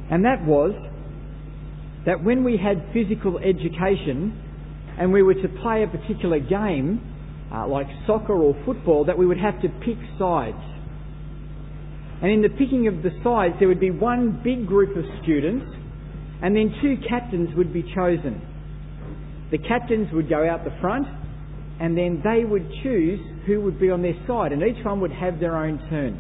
And that was that when we had physical education and we were to play a particular game, like soccer or football, that we would have to pick sides. And in the picking of the sides, there would be one big group of students, and then two captains would be chosen. The captains would go out the front, and then they would choose who would be on their side, and each one would have their own turn.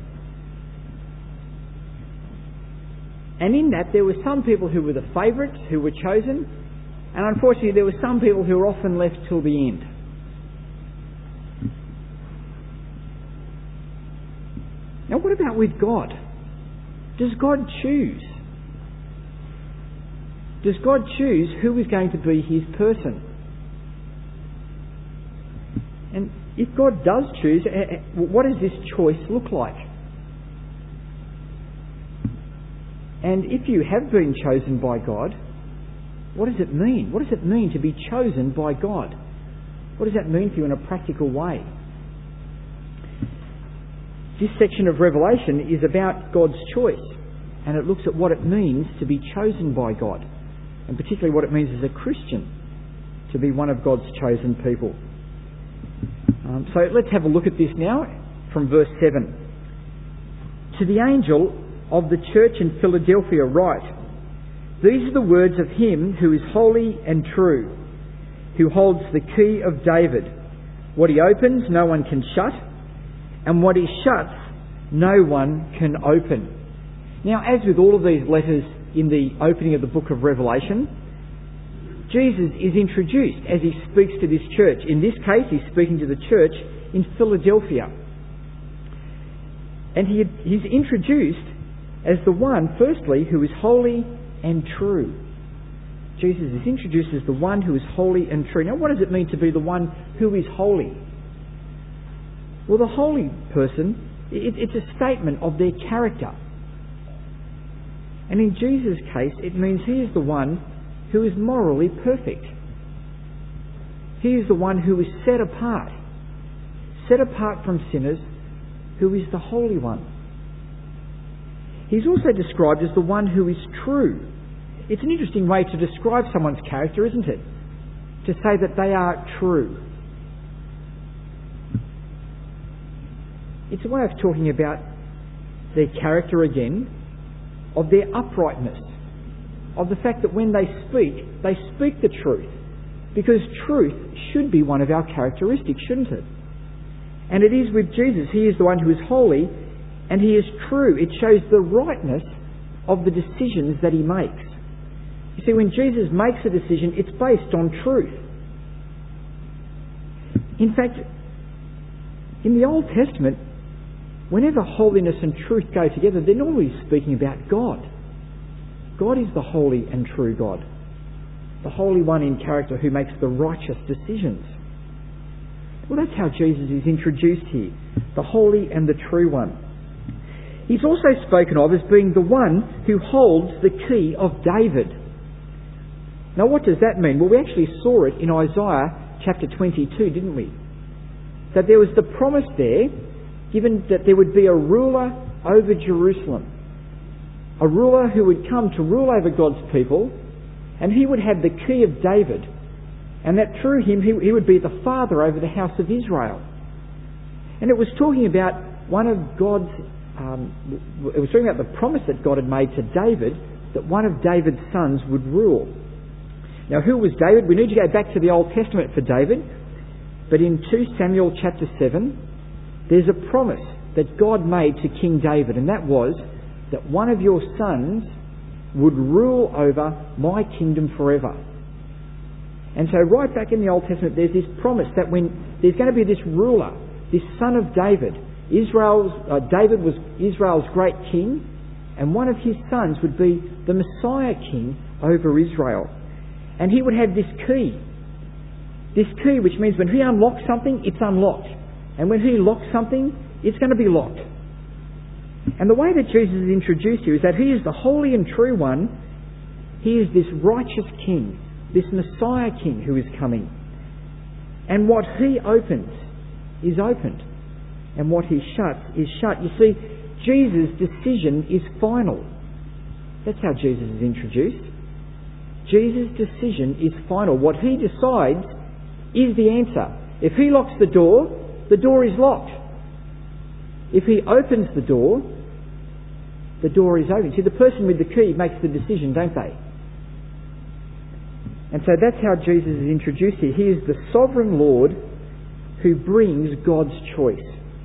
And in that, there were some people who were the favourites, who were chosen, and unfortunately there were some people who were often left till the end. Now what about with God? Does God choose? Does God choose who is going to be his person? And if God does choose, what does this choice look like? And if you have been chosen by God, what does it mean? What does it mean to be chosen by God? What does that mean for you in a practical way? This section of Revelation is about God's choice, and it looks at what it means to be chosen by God, and particularly what it means as a Christian to be one of God's chosen people. So let's have a look at this now from verse 7. To the angel of the church in Philadelphia write, these are the words of him who is holy and true, who holds the key of David. What he opens, no one can shut, and what he shuts, no one can open. Now, as with all of these letters in the opening of the book of Revelation, Jesus is introduced as he speaks to this church. In this case, he's speaking to the church in Philadelphia. And he's introduced as the one, firstly, who is holy and true. Jesus is introduced as the one who is holy and true. Now, what does it mean to be the one who is holy? Well, the holy person, it's a statement of their character. And in Jesus' case, it means he is the one who is morally perfect. He is the one who is set apart from sinners, who is the Holy One. He's also described as the one who is true. It's an interesting way to describe someone's character, isn't it? To say that they are true. It's a way of talking about their character again, of their uprightness, of the fact that when they speak the truth. Because truth should be one of our characteristics, shouldn't it? And it is with Jesus. He is the one who is holy and he is true. It shows the rightness of the decisions that he makes. You see, when Jesus makes a decision, it's based on truth. In fact, in the Old Testament, whenever holiness and truth go together, they're normally speaking about God. God is the holy and true God, the Holy One in character who makes the righteous decisions. Well, that's how Jesus is introduced here, the holy and the true one. He's also spoken of as being the one who holds the key of David. Now, what does that mean? Well, we actually saw it in Isaiah chapter 22, didn't we? That there was the promise there given that there would be a ruler over Jerusalem, a ruler who would come to rule over God's people, and he would have the key of David, and that through him he would be the father over the house of Israel. And it was talking about one of God's, it was talking about the promise that God had made to David, that one of David's sons would rule. Now, who was David? We need to go back to the Old Testament for David, but in 2 Samuel chapter 7, there's a promise that God made to King David, and that was that one of your sons would rule over my kingdom forever. And so right back in the Old Testament, there's this promise that when there's going to be this ruler, this son of David, David was Israel's great king, and one of his sons would be the Messiah king over Israel. And he would have this key which means when he unlocks something, it's unlocked. And when he locks something, it's going to be locked. And the way that Jesus is introduced here is that he is the holy and true one. He is this righteous king, this Messiah king who is coming. And what he opens is opened, and what he shuts is shut. You see, Jesus' decision is final. That's how Jesus is introduced. Jesus' decision is final. What he decides is the answer. If he locks the door is locked. If he opens the door is open. See, the person with the key makes the decision, don't they? And so that's how Jesus is introduced here. He is the sovereign Lord who brings God's choice.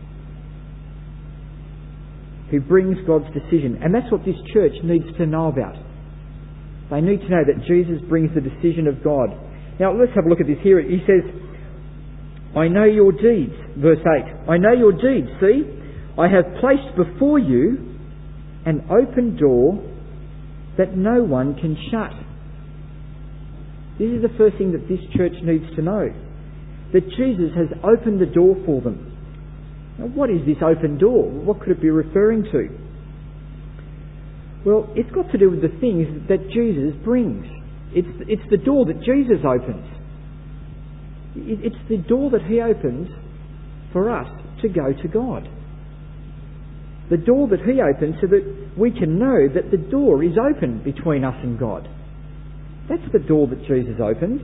Who brings God's decision. And that's what this church needs to know about. They need to know that Jesus brings the decision of God. Now let's have a look at this here. He says, I know your deeds. Verse 8. I know your deeds. See, I have placed before you an open door that no one can shut. This is the first thing that this church needs to know. That Jesus has opened the door for them. Now, what is this open door? What could it be referring to? Well, it's got to do with the things that Jesus brings. It's the door that Jesus opens. It's the door that he opens for us to go to God. The door that he opens so that we can know that the door is open between us and God. That's the door that Jesus opens.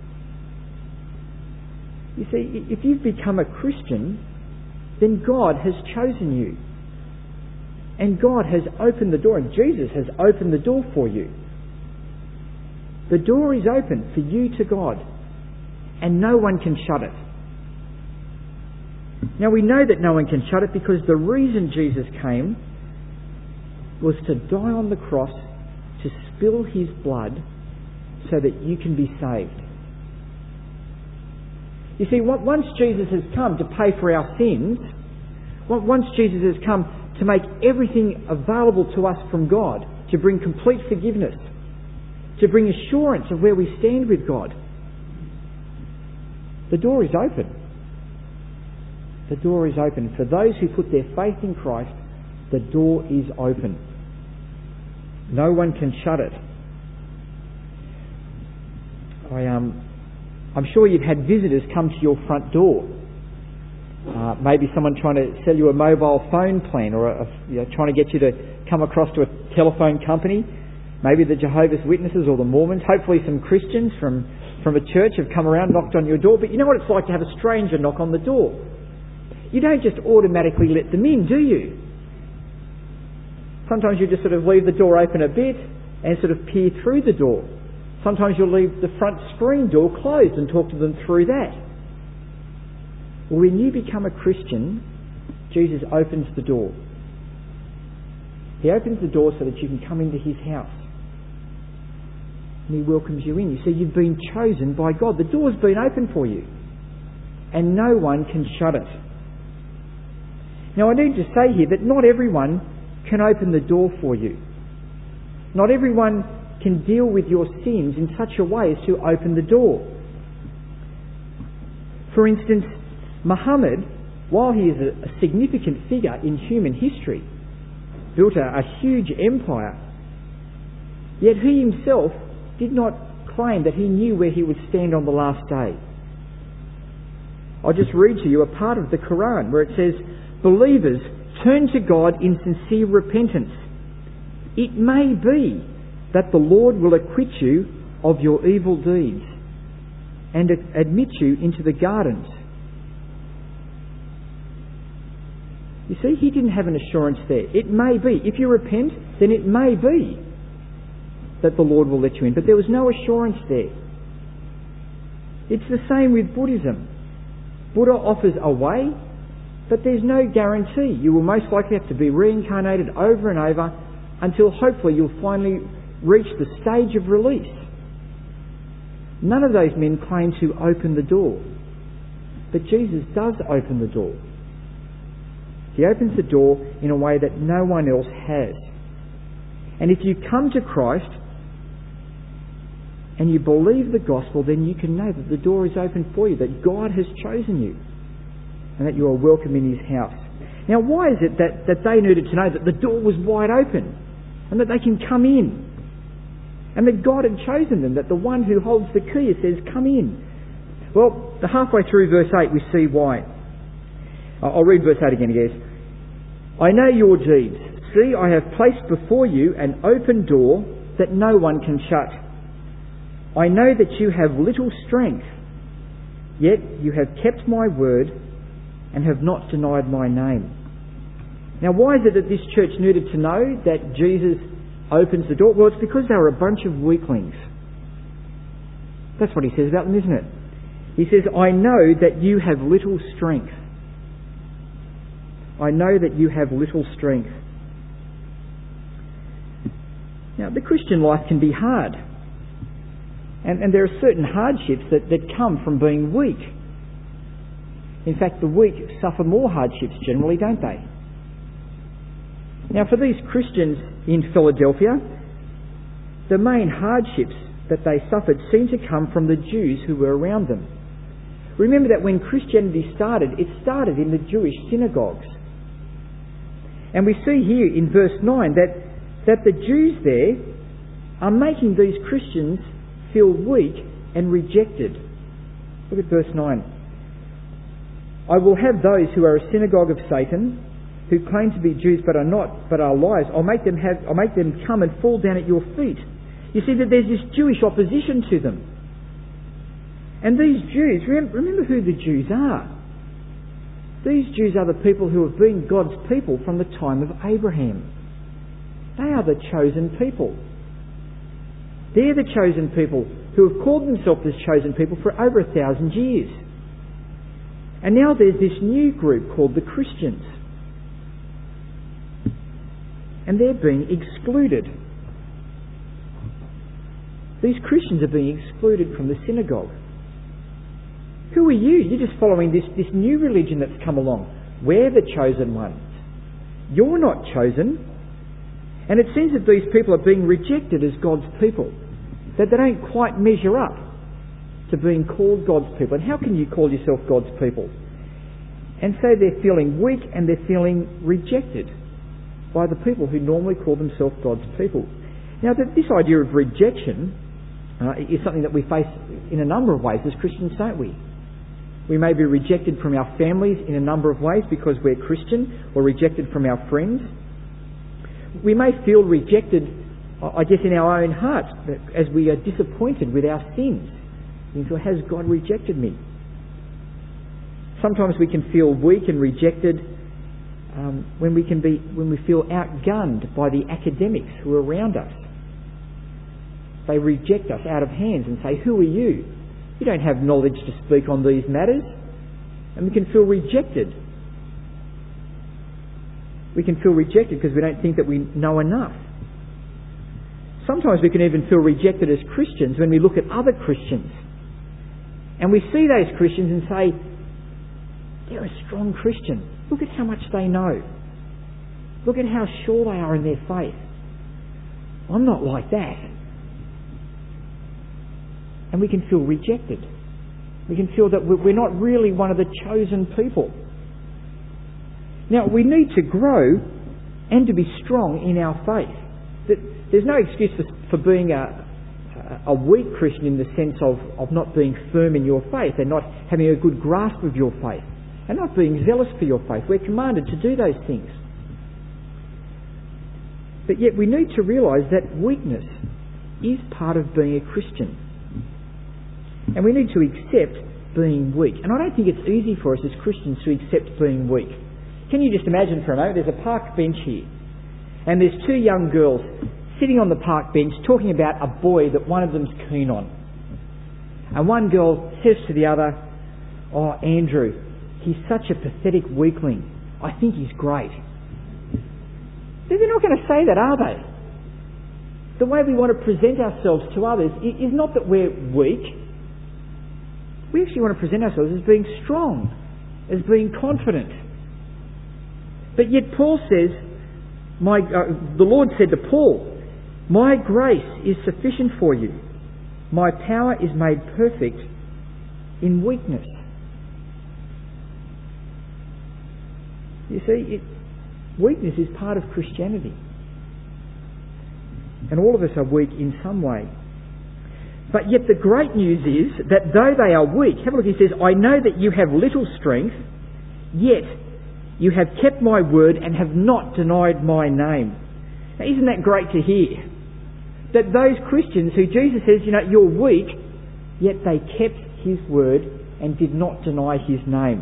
You see, if you've become a Christian, then God has chosen you. And God has opened the door, and Jesus has opened the door for you. The door is open for you to God, and no one can shut it. Now we know that no one can shut it because the reason Jesus came was to die on the cross, to spill his blood so that you can be saved. You see, once Jesus has come to pay for our sins, once Jesus has come to make everything available to us from God, to bring complete forgiveness, to bring assurance of where we stand with God, the door is open. The door is open. For those who put their faith in Christ, the door is open. No one can shut it. I'm sure you've had visitors come to your front door. Maybe someone trying to sell you a mobile phone plan, or trying to get you to come across to a telephone company. Maybe the Jehovah's Witnesses or the Mormons. Hopefully some Christians from a church have come around, knocked on your door. But you know what it's like to have a stranger knock on the door. You don't just automatically let them in, do you? Sometimes you just sort of leave the door open a bit and sort of peer through the door. Sometimes you'll leave the front screen door closed and talk to them through that. Well, when you become a Christian, Jesus opens the door. He opens the door so that you can come into his house. And he welcomes you in. You see, you've been chosen by God. The door's been open for you. And no one can shut it. Now, I need to say here that not everyone can open the door for you. Not everyone can deal with your sins in such a way as to open the door. For instance, Muhammad, while he is a significant figure in human history, built a huge empire, yet he himself did not claim that he knew where he would stand on the last day. I'll just read to you a part of the Quran where it says, "Believers, turn to God in sincere repentance. It may be that the Lord will acquit you of your evil deeds and admit you into the gardens." You see, he didn't have an assurance there. It may be. If you repent, then it may be that the Lord will let you in. But there was no assurance there. It's the same with Buddhism. Buddha offers a way, but there's no guarantee. You will most likely have to be reincarnated over and over until hopefully you'll finally reach the stage of release. None of those men claim to open the door. But Jesus does open the door. He opens the door in a way that no one else has. And if you come to Christ and you believe the gospel, then you can know that the door is open for you, that God has chosen you, and that you are welcome in his house. Now, why is it that they needed to know that the door was wide open and that they can come in? And that God had chosen them, that the one who holds the key says, "Come in." Well, halfway through verse 8 we see why. I'll read verse 8 again. He goes, "I know your deeds. See, I have placed before you an open door that no one can shut. I know that you have little strength, yet you have kept my word and have not denied my name. Now, why is it that this church needed to know that Jesus opens the door? Well, it's because they were a bunch of weaklings. That's what he says about them, isn't it? He says, I know that you have little strength. I know that you have little strength. Now, the Christian life can be hard. And there are certain hardships that come from being weak. In fact, the weak suffer more hardships generally, don't they? Now, for these Christians in Philadelphia, the main hardships that they suffered seemed to come from the Jews who were around them. Remember that when Christianity started, it started in the Jewish synagogues. And we see here in verse 9 that the Jews there are making these Christians feel weak and rejected. Look at verse 9. I will have those who are a synagogue of Satan, who claim to be Jews but are not, but are liars. I'll make them come and fall down at your feet. You see that there's this Jewish opposition to them. And these Jews, remember who the Jews are. These Jews are the people who have been God's people from the time of Abraham. They are the chosen people. They're the chosen people who have called themselves as chosen people for over 1,000 years. And now there's this new group called the Christians. And they're being excluded. These Christians are being excluded from the synagogue. Who are you? You're just following this new religion that's come along. We're the chosen ones. You're not chosen. And it seems that these people are being rejected as God's people. That they don't quite measure up to being called God's people. And how can you call yourself God's people? And so they're feeling weak and they're feeling rejected by the people who normally call themselves God's people. Now, this idea of rejection is something that we face in a number of ways as Christians, don't we? We may be rejected from our families in a number of ways because we're Christian, or rejected from our friends. We may feel rejected, I guess, in our own hearts as we are disappointed with our sins. We feel, has God rejected me? Sometimes we can feel weak and rejected when we feel outgunned by the academics who are around us. They reject us out of hands and say, who are you? You don't have knowledge to speak on these matters. And we can feel rejected. We can feel rejected because we don't think that we know enough. Sometimes we can even feel rejected as Christians when we look at other Christians. And we see those Christians and say, they're a strong Christian. Look at how much they know. Look at how sure they are in their faith. I'm not like that. And we can feel rejected. We can feel that we're not really one of the chosen people. Now, we need to grow and to be strong in our faith. There's no excuse for being a weak Christian in the sense of not being firm in your faith and not having a good grasp of your faith and not being zealous for your faith. We're commanded to do those things. But yet we need to realise that weakness is part of being a Christian. And we need to accept being weak. And I don't think it's easy for us as Christians to accept being weak. Can you just imagine for a moment, there's a park bench here, and there's two young girls sitting on the park bench talking about a boy that one of them's keen on. And one girl says to the other, oh, Andrew, he's such a pathetic weakling. I think he's great. They're not going to say that, are they? The way we want to present ourselves to others is not that we're weak. We actually want to present ourselves as being strong, as being confident. But yet Paul says, the Lord said to Paul, my grace is sufficient for you. My power is made perfect in weakness. You see, weakness is part of Christianity. And all of us are weak in some way. But yet the great news is that though they are weak, have a look, he says, I know that you have little strength, yet You have kept my word and have not denied my name. Now, isn't that great to hear? That those Christians who Jesus says, you're weak, yet they kept his word and did not deny his name.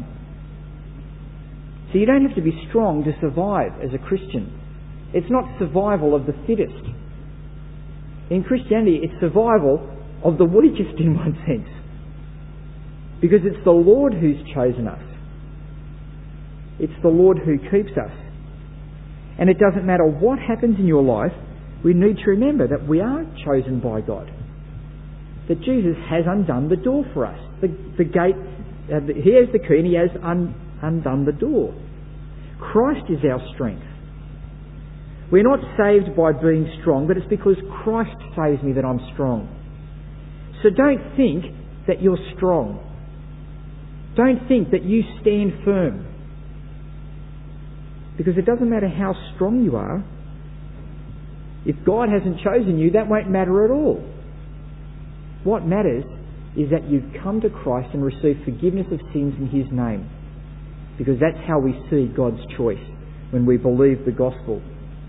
So you don't have to be strong to survive as a Christian. It's not survival of the fittest. In Christianity, it's survival of the weakest in one sense. Because it's the Lord who's chosen us. It's the Lord who keeps us. And it doesn't matter what happens in your life, we need to remember that we are chosen by God. That Jesus has undone the door for us. The gate, he has the key and he has undone the door. Christ is our strength. We're not saved by being strong, but it's because Christ saves me that I'm strong. So don't think that you're strong. Don't think that you stand firm. Because it doesn't matter how strong you are. If God hasn't chosen you, that won't matter at all. What matters is that you've come to Christ and received forgiveness of sins in his name. Because that's how we see God's choice when we believe the gospel.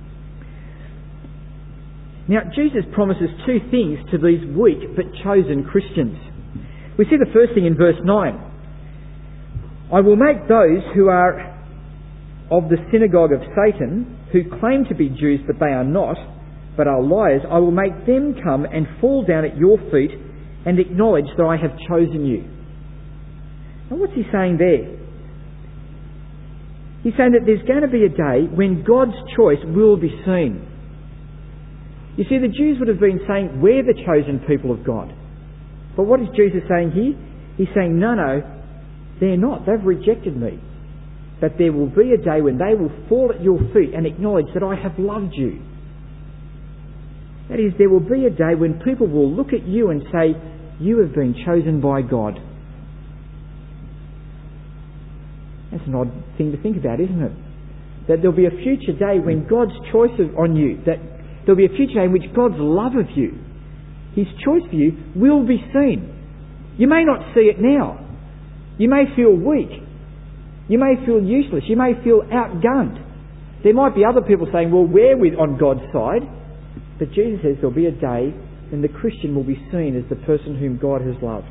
Now, Jesus promises two things to these weak but chosen Christians. We see the first thing in verse 9. I will make those who are of the synagogue of Satan, who claim to be Jews but they are not, but are liars, I will make them come and fall down at your feet and acknowledge that I have chosen you. Now what's he saying there? He's saying that there's going to be a day when God's choice will be seen. You see, the Jews would have been saying, we're the chosen people of God. But what is Jesus saying here? He's saying, no, they're not. They've rejected me. But there will be a day when they will fall at your feet and acknowledge that I have loved you. That is, there will be a day when people will look at you and say, you have been chosen by God. That's an odd thing to think about, isn't it? That there'll be a future day when God's choice on you, that there'll be a future day in which God's love of you, his choice for you, will be seen. You may not see it now. You may feel weak. You may feel useless. You may feel outgunned. There might be other people saying, well, we're on God's side. But Jesus says there'll be a day when the Christian will be seen as the person whom God has loved.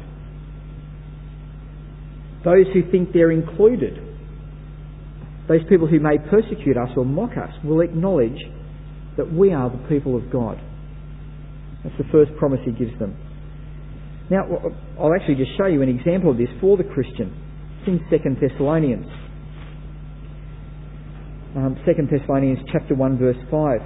Those who think they're included, those people who may persecute us or mock us, will acknowledge that we are the people of God. That's the first promise he gives them. Now, I'll actually just show you an example of this for the Christian. It's in 2 Thessalonians. 2 Thessalonians chapter 1 verse 5.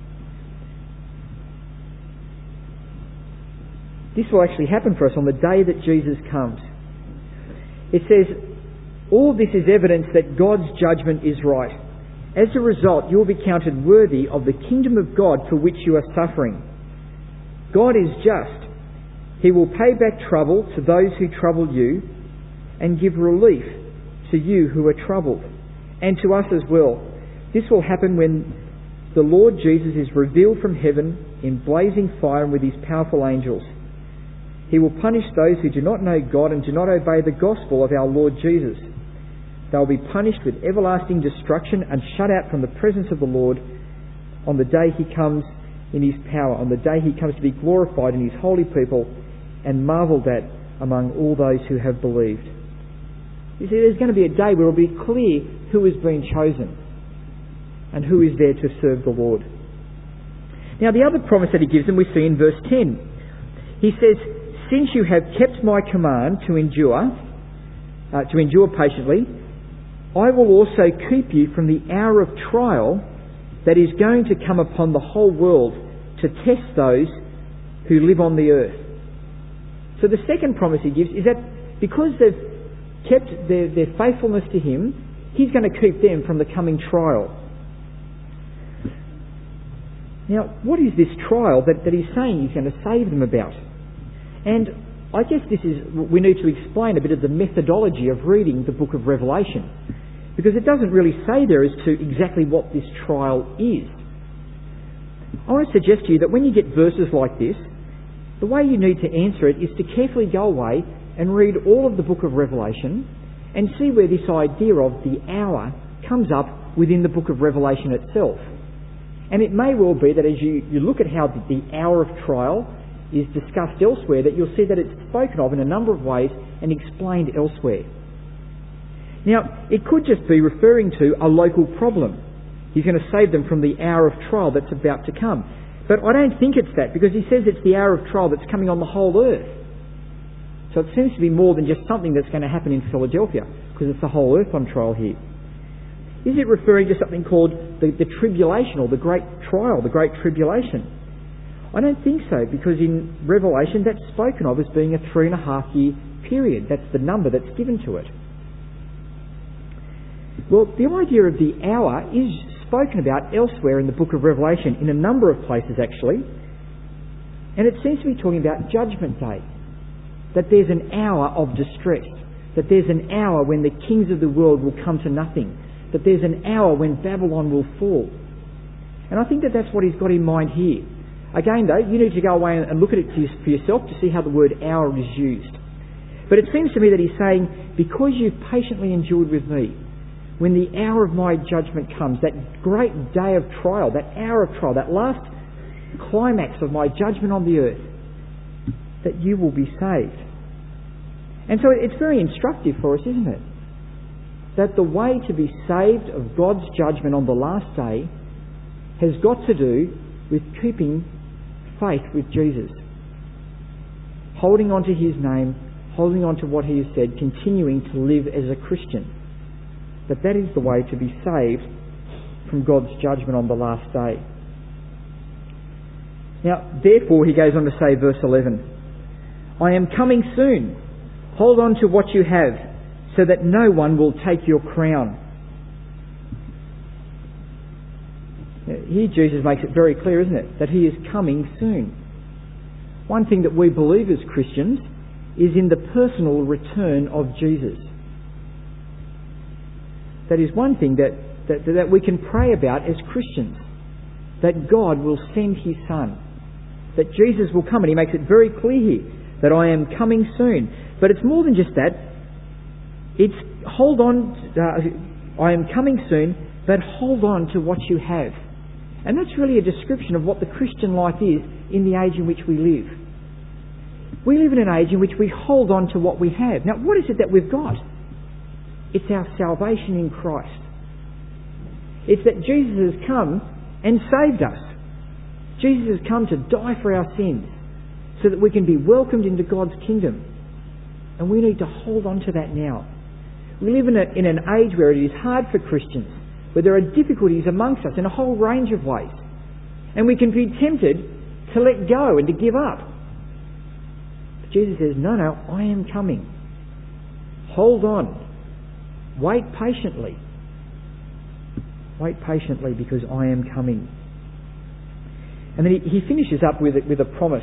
This will actually happen for us on the day that Jesus comes. It says, all this is evidence that God's judgment is right. As a result, you will be counted worthy of the kingdom of God for which you are suffering. God is just. He will pay back trouble to those who trouble you and give relief to you who are troubled, and to us as well. This will happen when the Lord Jesus is revealed from heaven in blazing fire and with his powerful angels. He will punish those who do not know God and do not obey the gospel of our Lord Jesus. They will be punished with everlasting destruction and shut out from the presence of the Lord on the day he comes in his power, on the day he comes to be glorified in his holy people and marvelled at among all those who have believed. You see, there's going to be a day where it will be clear who has been chosen and who is there to serve the Lord. Now, the other promise that he gives them we see in verse 10. He says, since you have kept my command to endure patiently, I will also keep you from the hour of trial that is going to come upon the whole world to test those who live on the earth. So the second promise he gives is that because they've kept their faithfulness to him, he's going to keep them from the coming trial. Now, what is this trial that he's saying he's going to save them about? And I guess we need to explain a bit of the methodology of reading the book of Revelation, because it doesn't really say there as to exactly what this trial is. I want to suggest to you that when you get verses like this, the way you need to answer it is to carefully go away and read all of the book of Revelation and see where this idea of the hour comes up within the book of Revelation itself. And it may well be that as you look at how the hour of trial is discussed elsewhere, that you'll see that it's spoken of in a number of ways and explained elsewhere. Now, it could just be referring to a local problem. He's going to save them from the hour of trial that's about to come. But I don't think it's that, because he says it's the hour of trial that's coming on the whole earth. So it seems to be more than just something that's going to happen in Philadelphia, because it's the whole earth on trial here. Is it referring to something called the tribulation, or the great trial, the great tribulation? I don't think so, because in Revelation that's spoken of as being a 3.5 year period. That's the number that's given to it. Well, the idea of the hour is spoken about elsewhere in the book of Revelation, in a number of places actually, and it seems to be talking about Judgment Day, that there's an hour of distress, that there's an hour when the kings of the world will come to nothing, that there's an hour when Babylon will fall. And I think that that's what he's got in mind here. Again though, you need to go away and look at it for yourself to see how the word hour is used. But it seems to me that he's saying, because you've patiently endured with me, when the hour of my judgment comes, that great day of trial, that hour of trial, that last climax of my judgment on the earth, that you will be saved. And so it's very instructive for us, isn't it? That the way to be saved of God's judgment on the last day has got to do with keeping faith with Jesus. Holding on to his name, holding on to what he has said, continuing to live as a Christian. That is the way to be saved from God's judgment on the last day. Now, therefore, he goes on to say, verse 11, I am coming soon. Hold on to what you have, so that no one will take your crown. Now, here Jesus makes it very clear, isn't it, that he is coming soon. One thing that we believe as Christians is in the personal return of Jesus. That is one thing that we can pray about as Christians, that God will send his Son, that Jesus will come, and he makes it very clear here that I am coming soon. But it's more than just that. It's hold on, I am coming soon, but hold on to what you have. And that's really a description of what the Christian life is in the age in which we live. We live in an age in which we hold on to what we have. Now, what is it that we've got? It's our salvation in Christ. It's that Jesus has come and saved us. Jesus has come to die for our sins so that we can be welcomed into God's kingdom. And we need to hold on to that now. We live in an age where it is hard for Christians, where there are difficulties amongst us in a whole range of ways. And we can be tempted to let go and to give up. But Jesus says, no, I am coming. Hold on. Wait patiently. Wait patiently, because I am coming. And then he finishes up with a promise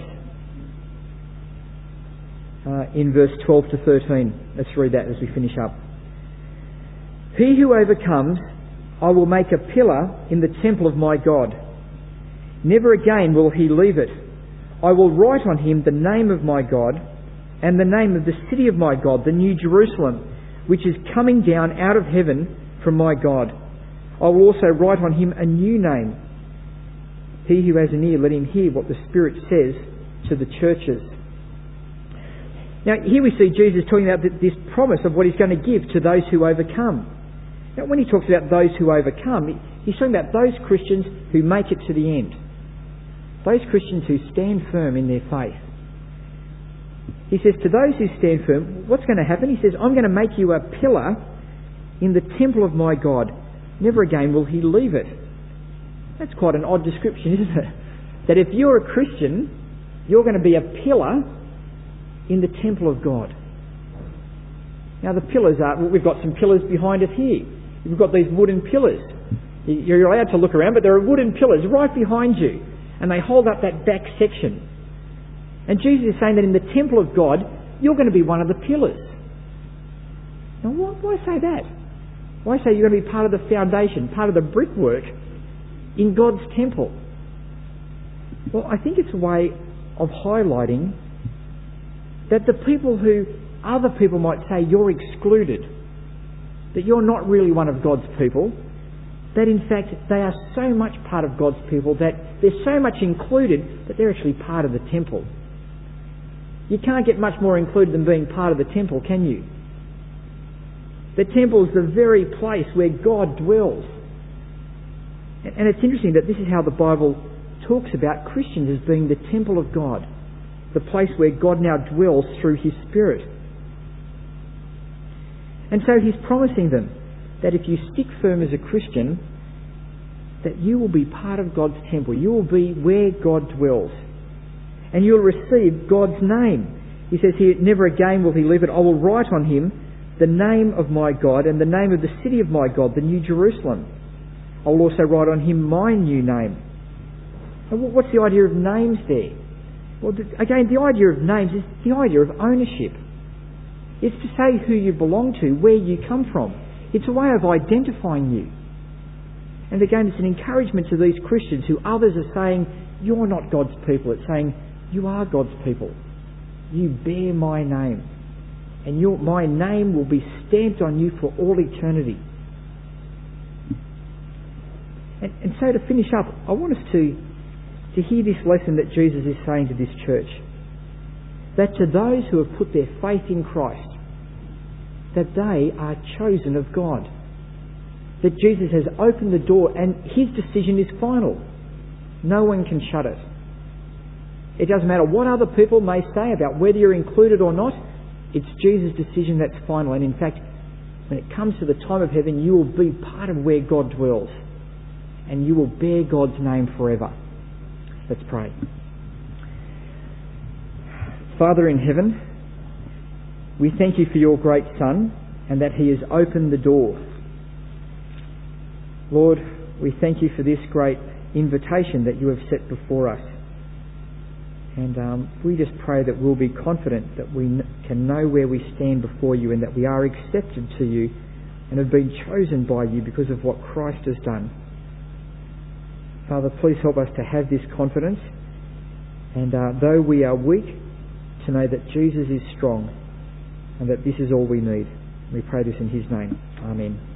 in verse 12 to 13. Let's read that as we finish up. He who overcomes, I will make a pillar in the temple of my God. Never again will he leave it. I will write on him the name of my God and the name of the city of my God, the New Jerusalem, which is coming down out of heaven from my God. I will also write on him a new name. He who has an ear, let him hear what the Spirit says to the churches. Now, here we see Jesus talking about this promise of what he's going to give to those who overcome. Now, when he talks about those who overcome, he's talking about those Christians who make it to the end. Those Christians who stand firm in their faith. He says, to those who stand firm, what's going to happen? He says, I'm going to make you a pillar in the temple of my God. Never again will he leave it. That's quite an odd description, isn't it? That if you're a Christian, you're going to be a pillar in the temple of God. Now the pillars are, we've got some pillars behind us here. We've got these wooden pillars. You're allowed to look around, but there are wooden pillars right behind you, and they hold up that back section. And Jesus is saying that in the temple of God, you're going to be one of the pillars. Now, why say that? Why say you're going to be part of the foundation, part of the brickwork in God's temple? Well, I think it's a way of highlighting that the people who other people might say you're excluded, that you're not really one of God's people, that in fact they are so much part of God's people that they're so much included that they're actually part of the temple. You can't get much more included than being part of the temple, can you? The temple is the very place where God dwells. And it's interesting that this is how the Bible talks about Christians as being the temple of God, the place where God now dwells through His Spirit. And so He's promising them that if you stick firm as a Christian, that you will be part of God's temple. You will be where God dwells. And you'll receive God's name. He says here, never again will he leave it. I will write on him the name of my God and the name of the city of my God, the New Jerusalem. I will also write on him my new name. And what's the idea of names there? Well, again, the idea of names is the idea of ownership. It's to say who you belong to, where you come from. It's a way of identifying you. And again, it's an encouragement to these Christians who others are saying, you're not God's people. It's saying, you are God's people. You bear my name. And my name will be stamped on you for all eternity. And so to finish up, I want us to hear this lesson that Jesus is saying to this church. That to those who have put their faith in Christ, that they are chosen of God. That Jesus has opened the door and His decision is final. No one can shut it. It doesn't matter what other people may say about whether you're included or not. It's Jesus' decision that's final. And in fact, when it comes to the time of heaven, you will be part of where God dwells. And you will bear God's name forever. Let's pray. Father in heaven, we thank you for your great Son and that he has opened the door. Lord, we thank you for this great invitation that you have set before us. And we just pray that we'll be confident that we can know where we stand before you and that we are accepted to you and have been chosen by you because of what Christ has done. Father, please help us to have this confidence, and though we are weak, to know that Jesus is strong and that this is all we need. We pray this in his name. Amen.